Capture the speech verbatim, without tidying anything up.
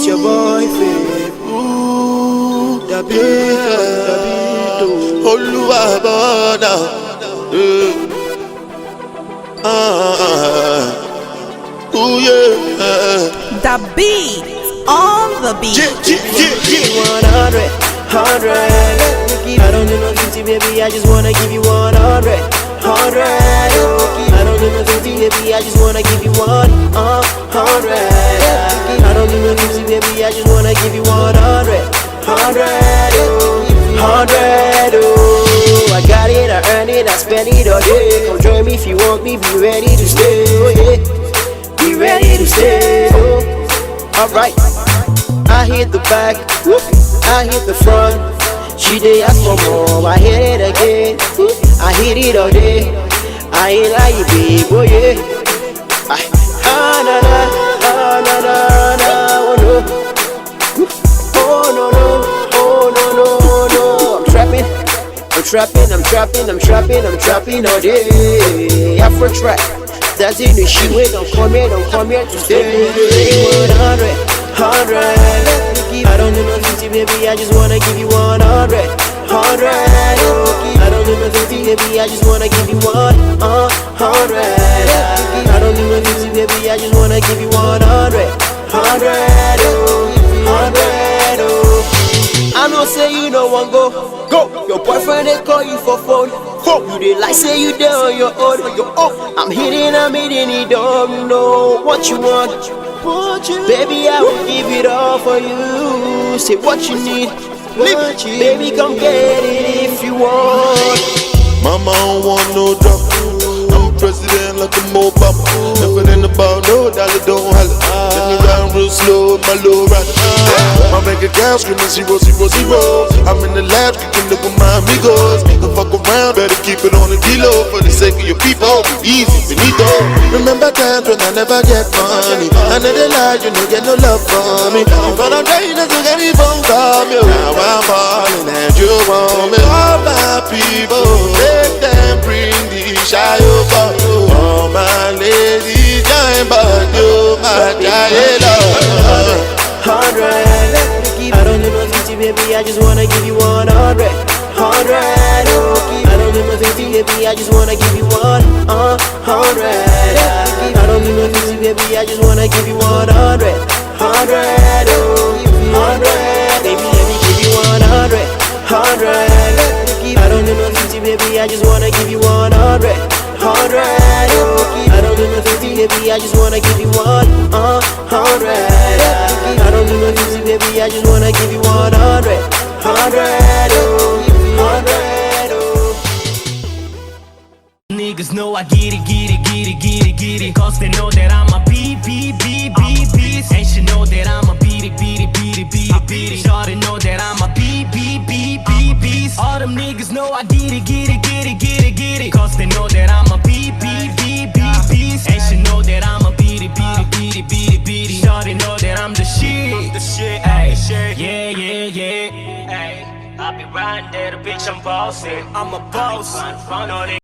It's your boyfriend. Ooh, Davido, Davido. Oluwabona. Ah, ooh yeah. The beat on the beat. Yeah, yeah, yeah, yeah. one hundred, one hundred. I don't do no fifty, baby, I just wanna give you one hundred, one hundred. I don't do no fifty, baby, I just wanna give you one hundred. I don't do no fifty, baby, I just wanna give you one hundred, one hundred, one hundred. Oh, I got it, I earn it, I spend it all day. Come join me if you want me, be ready to stay. Oh yeah, be ready to stay. Oh, alright. I hit the back, whoop, I hit the front. She dey ask for more, I hit it again. Whoop, I hit it all day. I ain't like babe, oh yeah. I, ah na na, ah na na na, oh no. Whoop, oh no no, oh no no no. I'm trapping, I'm trapping, I'm trapping, I'm trapping, I'm trapping all day. Afro track, that's in the shit. Wait, don't come here, don't come here to stay. one hundred. Hundred. I don't do no fifty, baby, I just wanna give you one hundred. Hundred. I don't do no fifty, baby, I just wanna give you one hundred. I don't do no fifty, baby, I just wanna give you one hundred. Hundred. Hundred. I know say you no one go. Go. Your boyfriend they call you for phone. Go. You they like say you there on your own. I'm hitting, I'm hitting it, don't know what you want. Baby, I will give it all for you. Say what you need, what you baby, come get it if you want. Mama don't want no drop. I'm president like a mobile. Nothing about no dollar, don't holler. Let me ride real slow with my low rider. My bank account screaming zero, zero, zero. I'm in the lab, kicking up with my amigos. Don't fuck around, better keep it on the kilo. For the sake of your people, be easy, finito. Remember times when I never get money. I know they lie, you know get no love for me. But I'm trying not to get any phone call me. Now I'm falling and you want me. All my people, make them bring the shy over. All my ladies, join but you, my child. Hundred. I don't do no fifty, baby, I just wanna give you one hundred. Hundred. I don't do no fifty, baby, I just wanna give you one hundred. I don't do no fifty, baby, I just wanna give you one hundred. Hundred. Hundred. Baby, let me give you one hundred. Hundred. I don't do no fifty, baby, I just wanna give you one hundred. Hundred. I don't do no fifty, baby, I just wanna give you one hundred. I don't do no fifty, baby, I just wanna give you one hundred. Hundred. Hundred. Niggas know I get it, get it, get it, get it, get it. Cause they know that I'm a beat, beat, beat, beat, beat. And she know that I'm a beat it, beat it, beat it, beat it, beat it. Shawty know that I'm a beat, beat, beat, beat, beat. All them niggas know I get it, get it, get it, get it, get it. Cause they know that I'm a beat, beat, beat, beat, beat. And she know that I'm a beat it, beat it, beat it, beat it, beat it. Shawty know that I'm the shit, the shit, ay, yeah, yeah, yeah. Ay, I be riding there, the bitch I'm bossing. I'm a boss.